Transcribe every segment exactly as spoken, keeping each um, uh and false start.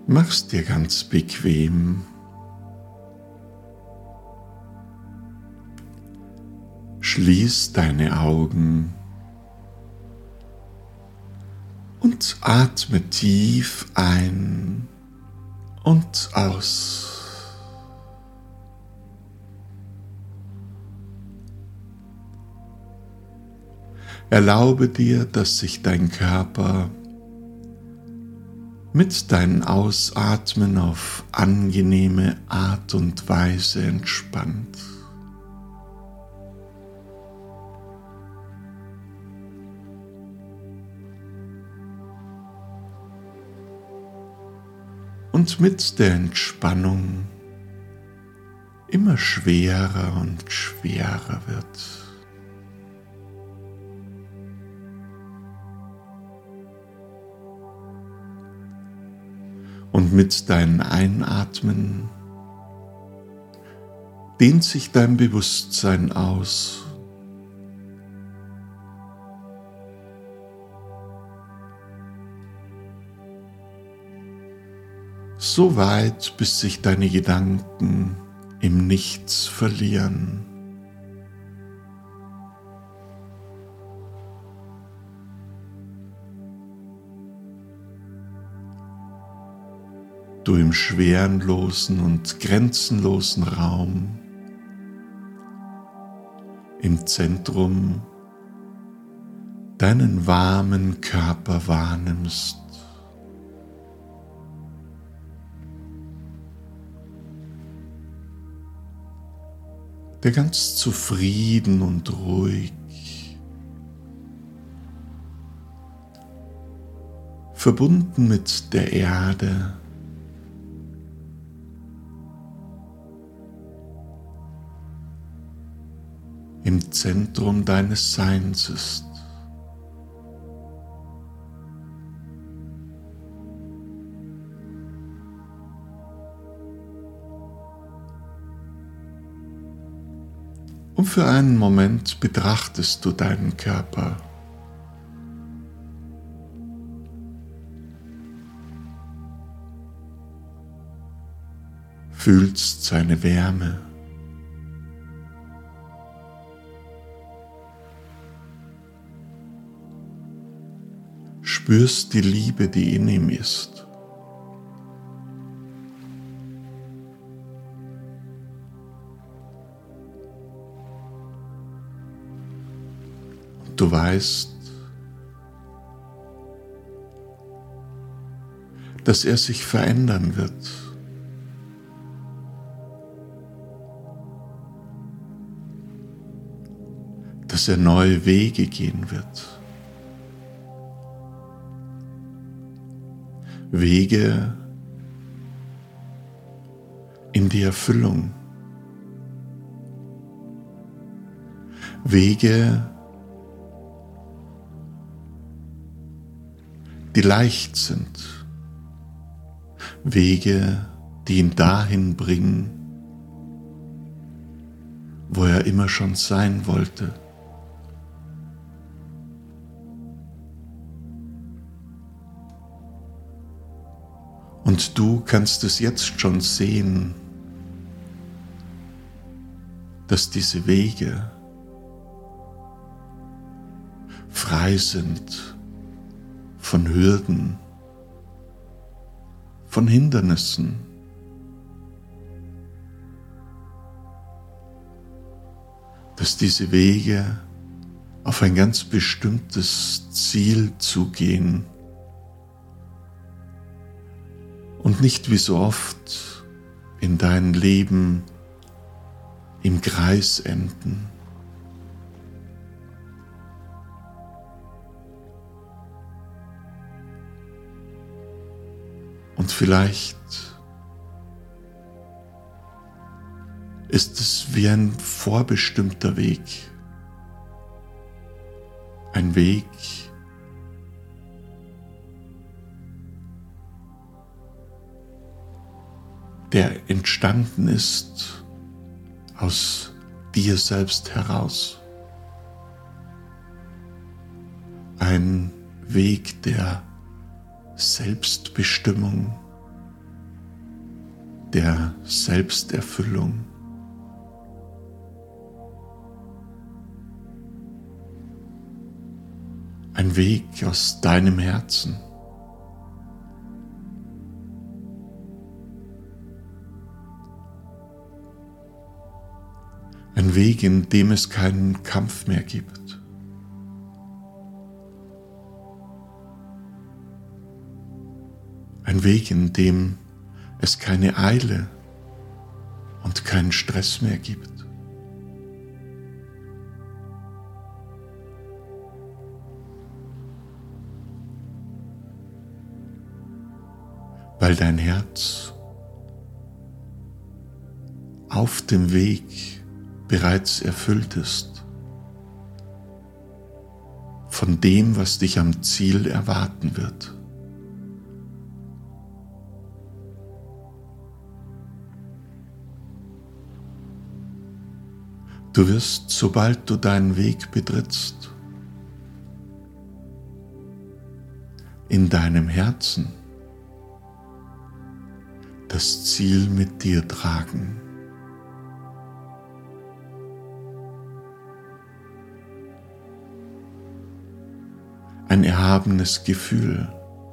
Mach's dir ganz bequem. Schließ deine Augen und atme tief ein und aus. Erlaube dir, dass sich dein Körper mit deinem Ausatmen auf angenehme Art und Weise entspannt. Und mit der Entspannung immer schwerer und schwerer wird. Und mit deinem Einatmen dehnt sich dein Bewusstsein aus. So weit, bis sich deine Gedanken im Nichts verlieren. Du im schwerenlosen und grenzenlosen Raum im Zentrum deinen warmen Körper wahrnimmst. Der ganz zufrieden und ruhig, verbunden mit der Erde, im Zentrum deines Seins ist. Und für einen Moment betrachtest du deinen Körper. Fühlst seine Wärme. Spürst die Liebe, die in ihm ist. Und du weißt, dass er sich verändern wird. Dass er neue Wege gehen wird. Wege in die Erfüllung, Wege, die leicht sind, Wege, die ihn dahin bringen, wo er immer schon sein wollte. Und du kannst es jetzt schon sehen, dass diese Wege frei sind von Hürden, von Hindernissen. Dass diese Wege auf ein ganz bestimmtes Ziel zugehen. Und nicht wie so oft in deinem Leben im Kreis enden. Und vielleicht ist es wie ein vorbestimmter Weg. Ein Weg, der entstanden ist aus dir selbst heraus. Ein Weg der Selbstbestimmung, der Selbsterfüllung. Ein Weg aus deinem Herzen. Ein Weg, in dem es keinen Kampf mehr gibt. Ein Weg, in dem es keine Eile und keinen Stress mehr gibt. Weil dein Herz auf dem Weg bereits erfüllt ist von dem, was dich am Ziel erwarten wird. Du wirst, sobald du deinen Weg betrittst, in deinem Herzen das Ziel mit dir tragen. Ein erhabenes Gefühl,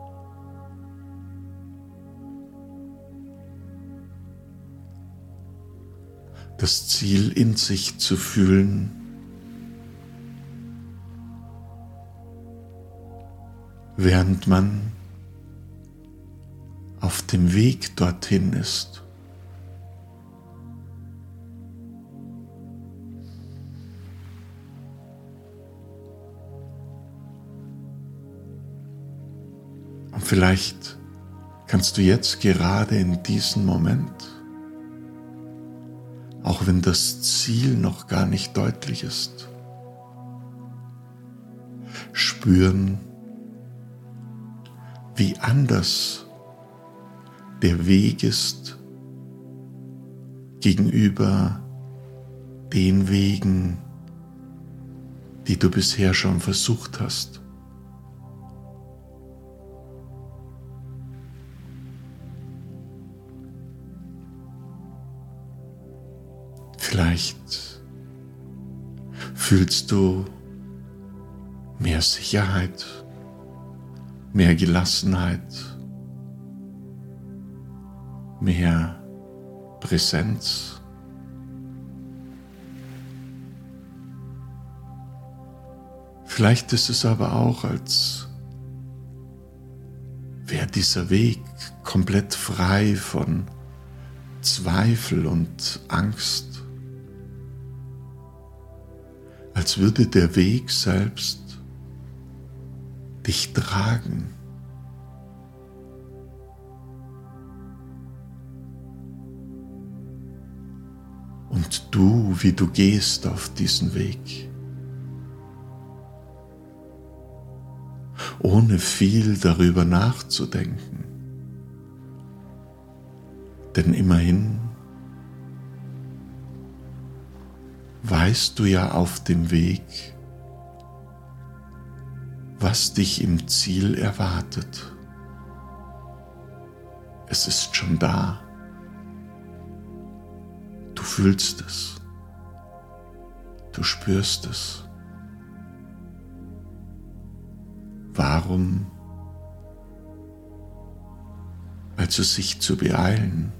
das Ziel in sich zu fühlen, während man auf dem Weg dorthin ist. Und vielleicht kannst du jetzt gerade in diesem Moment, auch wenn das Ziel noch gar nicht deutlich ist, spüren, wie anders der Weg ist gegenüber den Wegen, die du bisher schon versucht hast. Vielleicht fühlst du mehr Sicherheit, mehr Gelassenheit, mehr Präsenz. Vielleicht ist es aber auch, als wäre dieser Weg komplett frei von Zweifel und Angst. Als würde der Weg selbst dich tragen. Und du, wie du gehst auf diesen Weg, ohne viel darüber nachzudenken. Denn immerhin weißt du ja auf dem Weg, was dich im Ziel erwartet. Es ist schon da. Du fühlst es. Du spürst es. Warum also sich zu beeilen?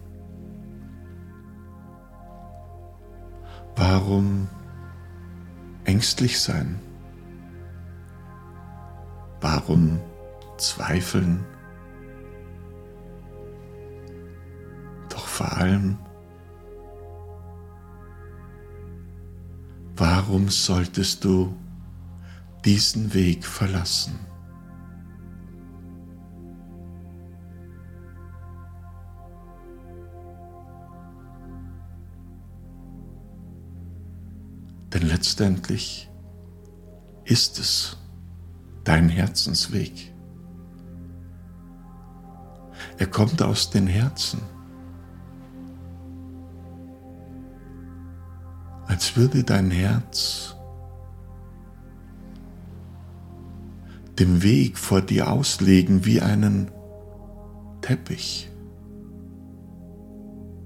Warum ängstlich sein? Warum zweifeln? Doch vor allem, warum solltest du diesen Weg verlassen? Denn letztendlich ist es dein Herzensweg. Er kommt aus den Herzen. Als würde dein Herz den Weg vor dir auslegen wie einen Teppich.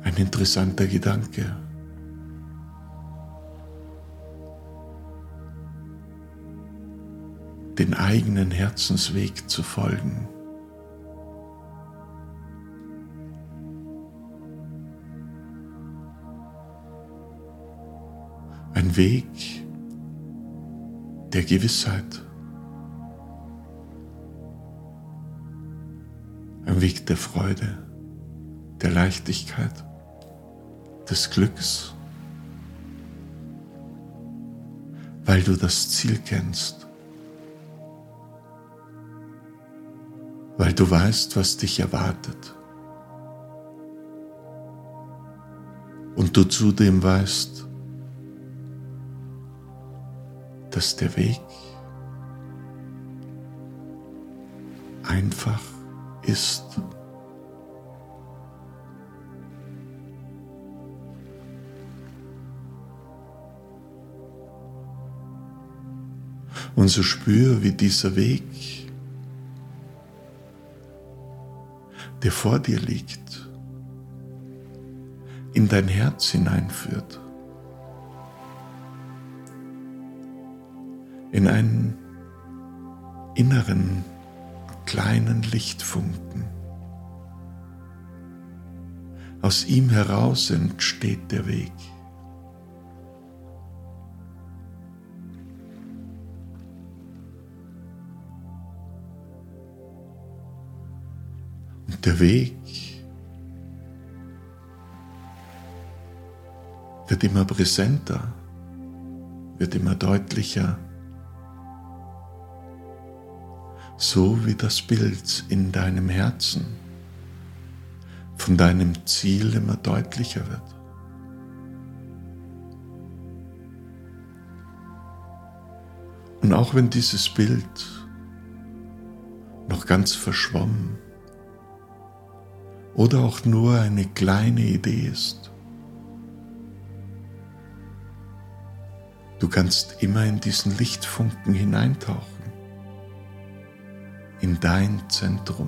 Ein interessanter Gedanke. Den eigenen Herzensweg zu folgen. Ein Weg der Gewissheit. Ein Weg der Freude, der Leichtigkeit, des Glücks, weil du das Ziel kennst, weil du weißt, was dich erwartet und du zudem weißt, dass der Weg einfach ist. Und so spür, wie dieser Weg, der vor dir liegt, in dein Herz hineinführt. In einen inneren, kleinen Lichtfunken. Aus ihm heraus entsteht der Weg. Und der Weg wird immer präsenter, wird immer deutlicher, so wie das Bild in deinem Herzen von deinem Ziel immer deutlicher wird. Und auch wenn dieses Bild noch ganz verschwommen oder auch nur eine kleine Idee ist, du kannst immer in diesen Lichtfunken hineintauchen, in dein Zentrum,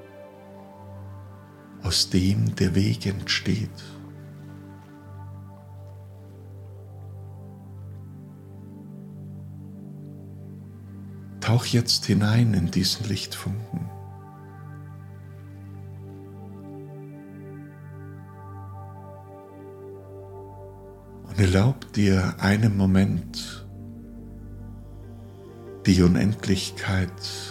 aus dem der Weg entsteht. Tauch jetzt hinein in diesen Lichtfunken. Und erlaub dir einen Moment die Unendlichkeit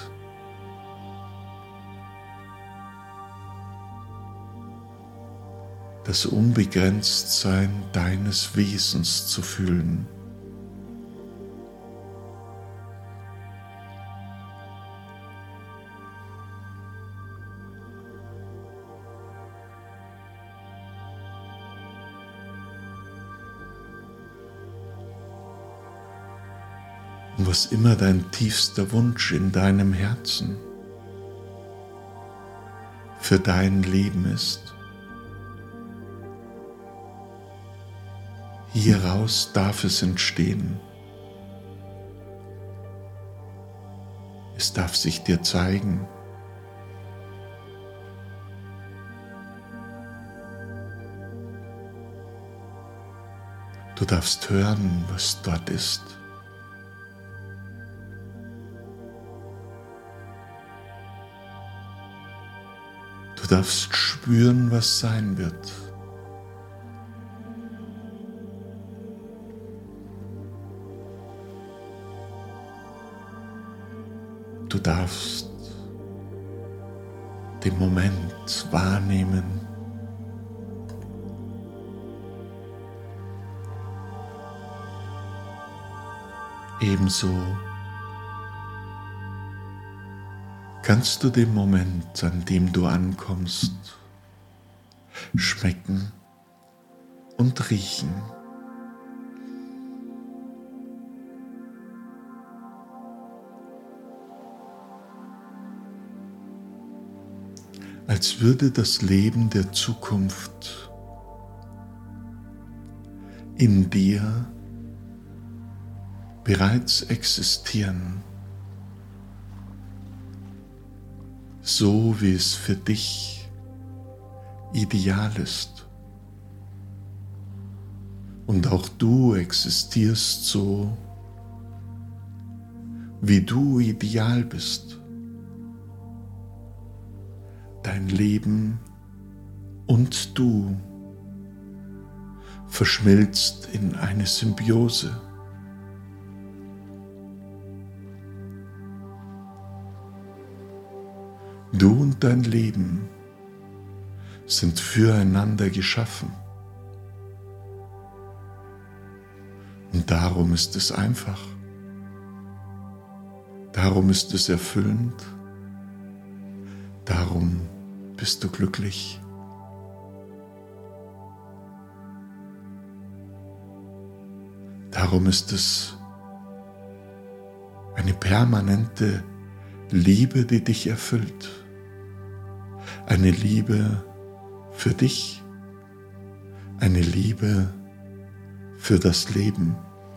das Unbegrenztsein deines Wesens zu fühlen. Und was immer dein tiefster Wunsch in deinem Herzen für dein Leben ist, hieraus darf es entstehen. Es darf sich dir zeigen. Du darfst hören, was dort ist. Du darfst spüren, was sein wird. Du darfst den Moment wahrnehmen. Ebenso kannst du den Moment, an dem du ankommst, schmecken und riechen. Als würde das Leben der Zukunft in dir bereits existieren, so wie es für dich ideal ist. Und auch du existierst so, wie du ideal bist. Dein Leben und du verschmilzt in eine Symbiose. Du und dein Leben sind füreinander geschaffen. Und darum ist es einfach. Darum ist es erfüllend. Darum bist du glücklich. Darum ist es eine permanente Liebe, die dich erfüllt. Eine Liebe für dich. Eine Liebe für das Leben.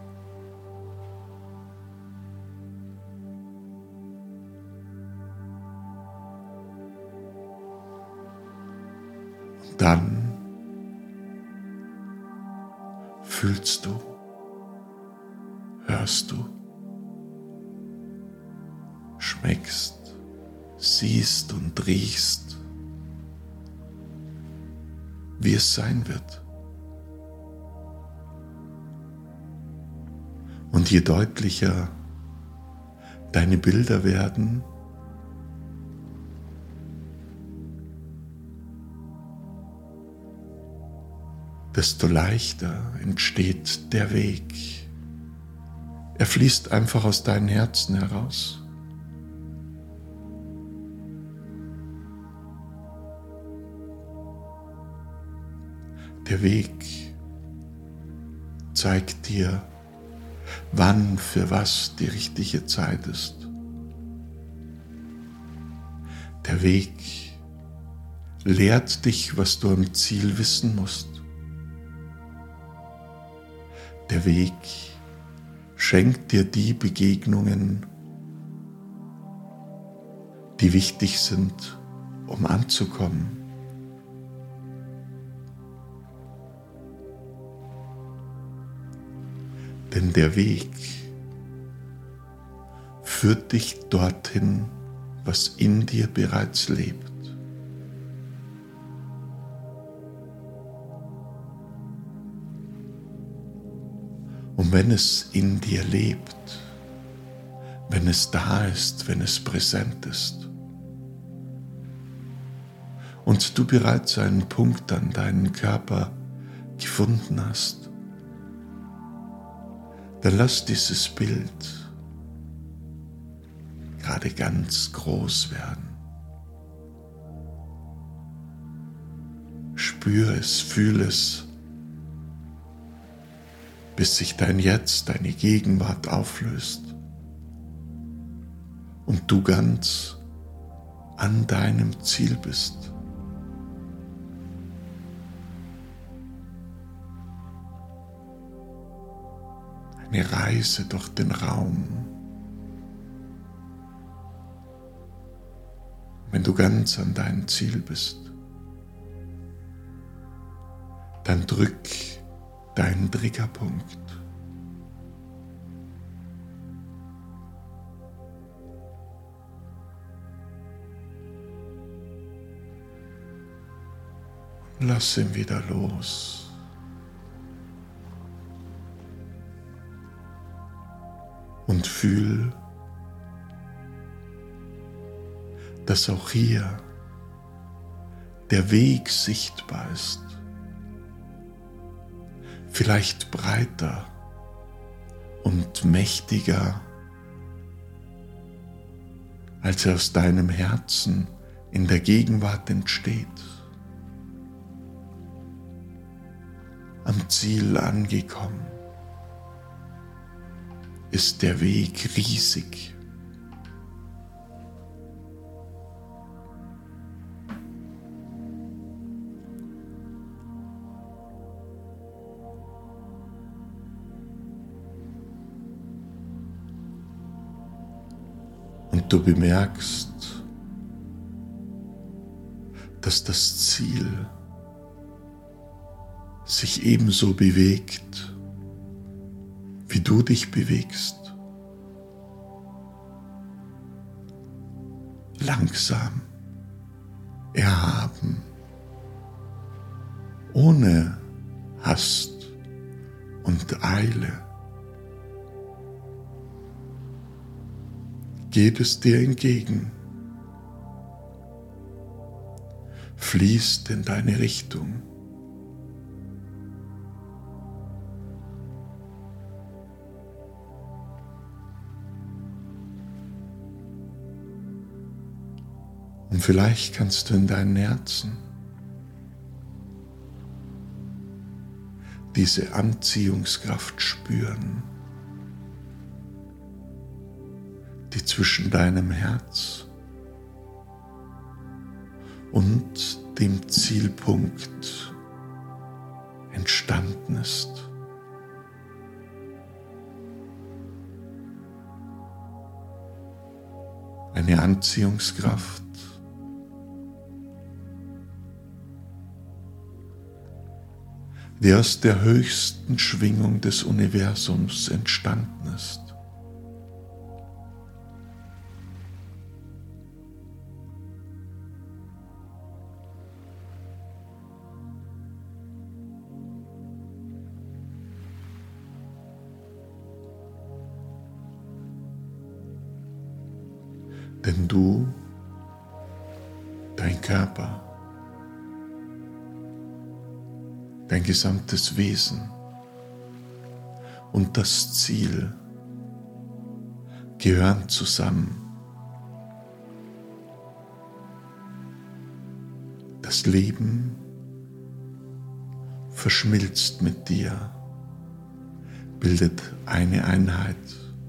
Und dann fühlst du, hörst du, schmeckst, siehst und riechst, wie es sein wird. Und je deutlicher deine Bilder werden, desto leichter entsteht der Weg. Er fließt einfach aus deinem Herzen heraus. Der Weg zeigt dir, wann für was die richtige Zeit ist. Der Weg lehrt dich, was du am Ziel wissen musst. Der Weg schenkt dir die Begegnungen, die wichtig sind, um anzukommen. Denn der Weg führt dich dorthin, was in dir bereits lebt. Und wenn es in dir lebt, wenn es da ist, wenn es präsent ist und du bereits einen Punkt an deinem Körper gefunden hast, dann lass dieses Bild gerade ganz groß werden. Spür es, fühl es, bis sich dein Jetzt, deine Gegenwart auflöst und du ganz an deinem Ziel bist. Eine Reise durch den Raum. Wenn du ganz an deinem Ziel bist, dann drück deinen Triggerpunkt. Und lass ihn wieder los. Und fühl, dass auch hier der Weg sichtbar ist. Vielleicht breiter und mächtiger, als er aus deinem Herzen in der Gegenwart entsteht. Am Ziel angekommen ist der Weg riesig. Und du bemerkst, dass das Ziel sich ebenso bewegt, wie du dich bewegst. Langsam, erhaben, ohne Hast und Eile. Geht es dir entgegen, fließt in deine Richtung. Und vielleicht kannst du in deinem Herzen diese Anziehungskraft spüren, die zwischen deinem Herz und dem Zielpunkt entstanden ist. Eine Anziehungskraft, die aus der höchsten Schwingung des Universums entstanden ist. Denn du, dein Körper, dein gesamtes Wesen und das Ziel gehören zusammen. Das Leben verschmilzt mit dir, bildet eine Einheit.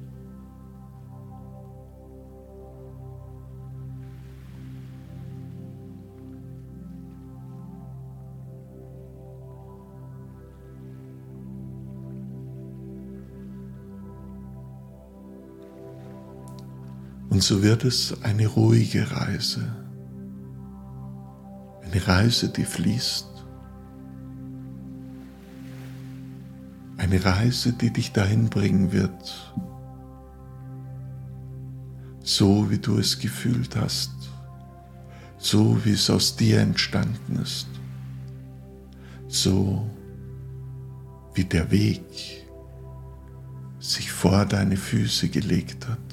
Und so wird es eine ruhige Reise, eine Reise, die fließt, eine Reise, die dich dahin bringen wird, so wie du es gefühlt hast, so wie es aus dir entstanden ist, so wie der Weg sich vor deine Füße gelegt hat.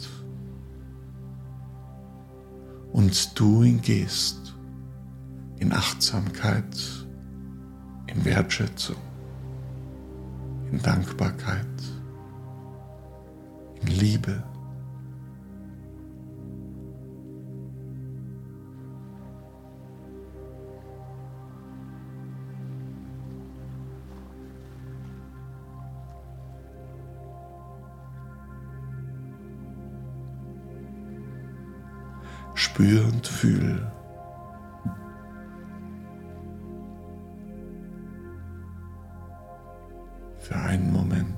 Und du ihn gehst in Achtsamkeit, in Wertschätzung, in Dankbarkeit, in Liebe. Spür und fühl, für einen Moment,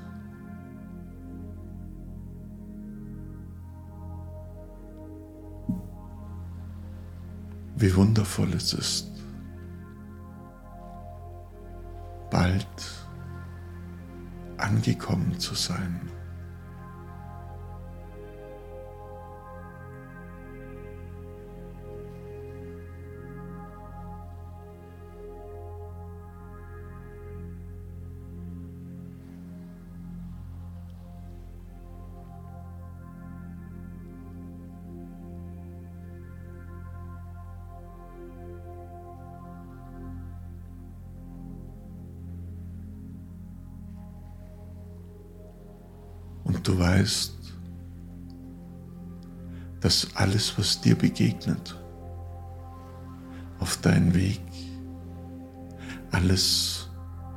wie wundervoll es ist, bald angekommen zu sein. Und du weißt, dass alles, was dir begegnet, auf deinem Weg, alles,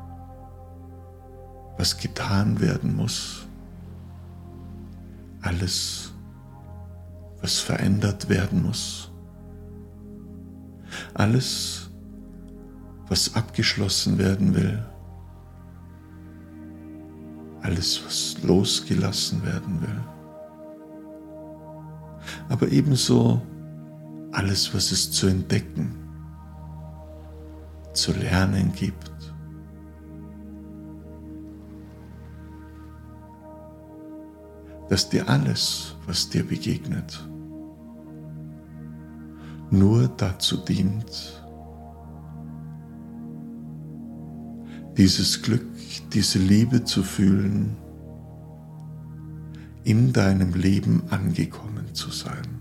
was getan werden muss, alles, was verändert werden muss, alles, was abgeschlossen werden will, alles, was losgelassen werden will, aber ebenso alles, was es zu entdecken, zu lernen gibt, dass dir alles, was dir begegnet, nur dazu dient, dieses Glück, diese Liebe zu fühlen, in deinem Leben angekommen zu sein.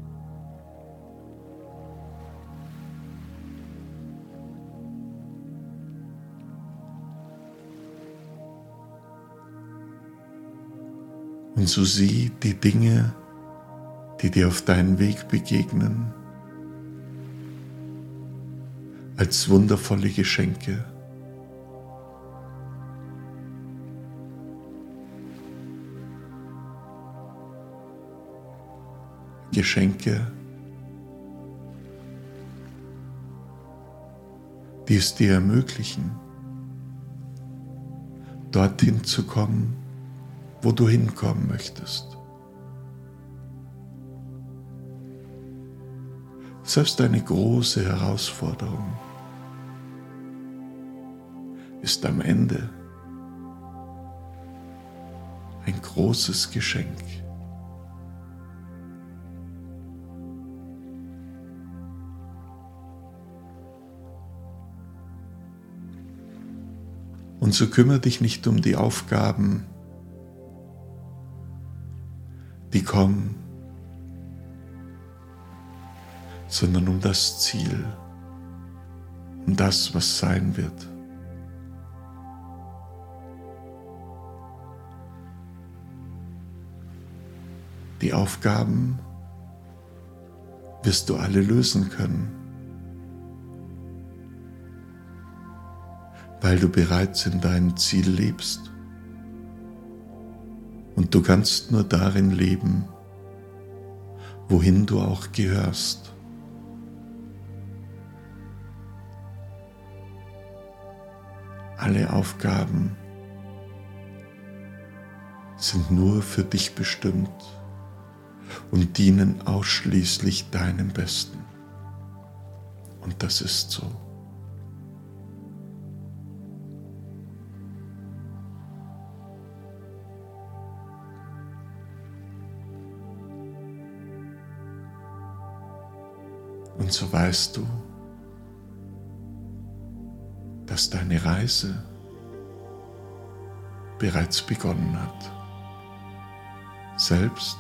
Und so sieh die Dinge, die dir auf deinen Weg begegnen, als wundervolle Geschenke. Geschenke, die es dir ermöglichen, dorthin zu kommen, wo du hinkommen möchtest. Selbst eine große Herausforderung ist am Ende ein großes Geschenk. Und so kümmere dich nicht um die Aufgaben, die kommen, sondern um das Ziel, um das, was sein wird. Die Aufgaben wirst du alle lösen können, weil du bereits in deinem Ziel lebst. Und du kannst nur darin leben, wohin du auch gehörst. Alle Aufgaben sind nur für dich bestimmt und dienen ausschließlich deinem Besten. Und das ist so. Und so weißt du, dass deine Reise bereits begonnen hat. Selbst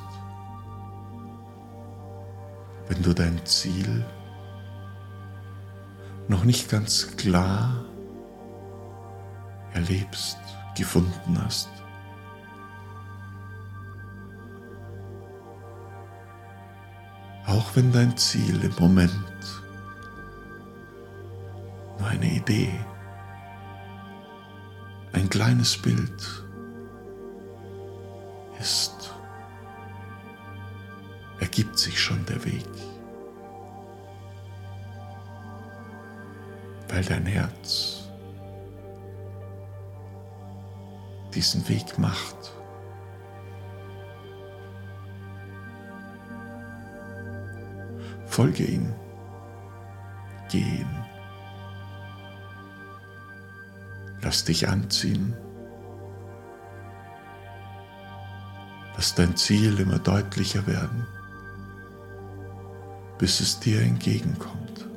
wenn du dein Ziel noch nicht ganz klar erlebst, gefunden hast. Auch wenn dein Ziel im Moment nur eine Idee, ein kleines Bild ist, ergibt sich schon der Weg, weil dein Herz diesen Weg macht. Folge ihm, geh ihm, lass dich anziehen, lass dein Ziel immer deutlicher werden, bis es dir entgegenkommt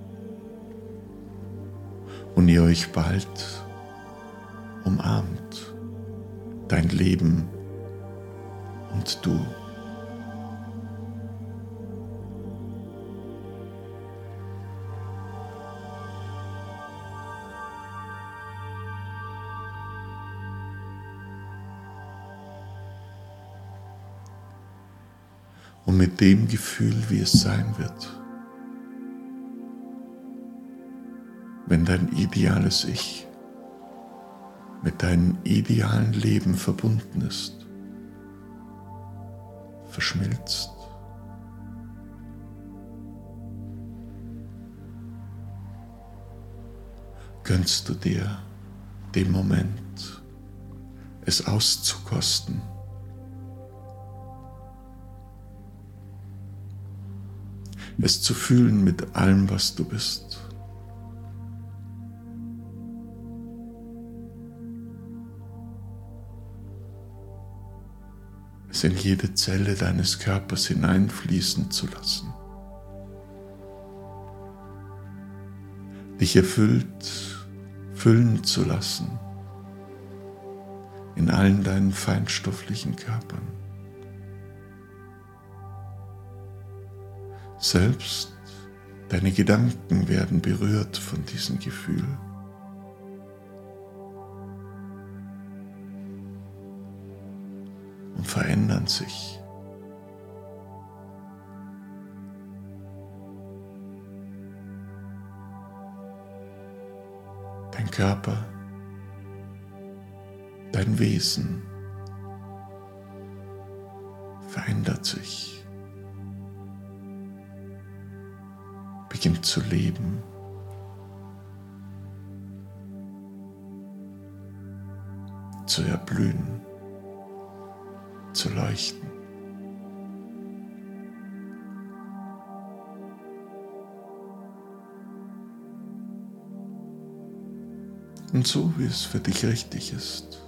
und ihr euch bald umarmt, dein Leben und du. Und mit dem Gefühl, wie es sein wird, wenn dein ideales Ich mit deinem idealen Leben verbunden ist, verschmilzt. Gönnst du dir den Moment, es auszukosten, es zu fühlen mit allem, was du bist. es in jede Zelle deines Körpers hineinfließen zu lassen. Dich erfüllt, füllen zu lassen in allen deinen feinstofflichen Körpern. Selbst deine Gedanken werden berührt von diesem Gefühl. Und verändern sich. Dein Körper, dein Wesen verändert sich, beginnt zu leben, zu erblühen, zu leuchten. Und so, wie es für dich richtig ist.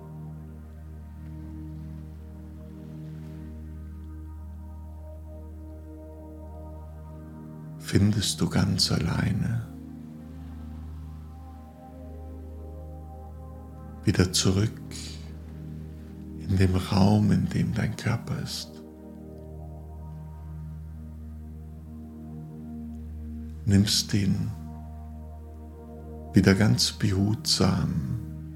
Findest du ganz alleine wieder zurück in dem Raum, in dem dein Körper ist. Nimmst ihn wieder ganz behutsam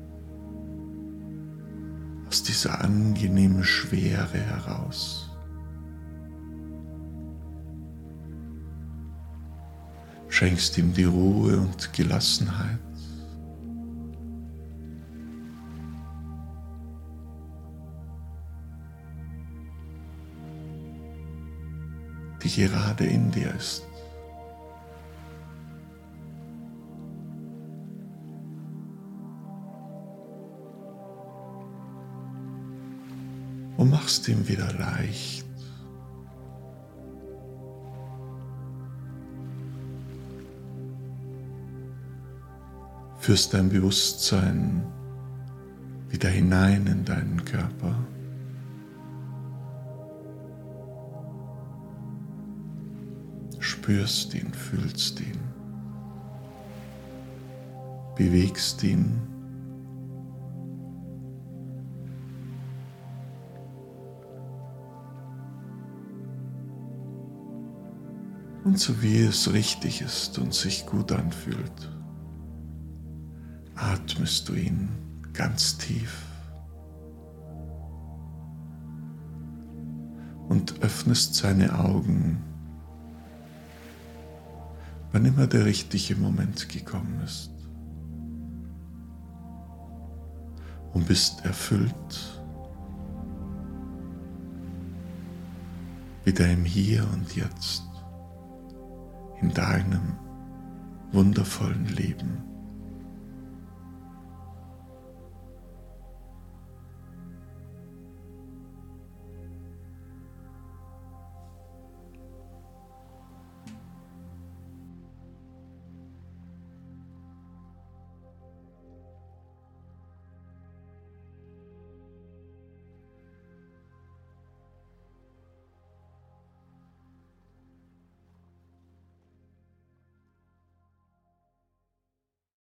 aus dieser angenehmen Schwere heraus. Schenkst ihm die Ruhe und Gelassenheit. Die gerade in dir ist. Und machst ihm wieder leicht. Führst dein Bewusstsein wieder hinein in deinen Körper. Spürst ihn, fühlst ihn, bewegst ihn. Und so wie es richtig ist und sich gut anfühlt, atmest du ihn ganz tief und öffnest seine Augen, wann immer der richtige Moment gekommen ist, und bist erfüllt wieder im Hier und Jetzt in deinem wundervollen Leben.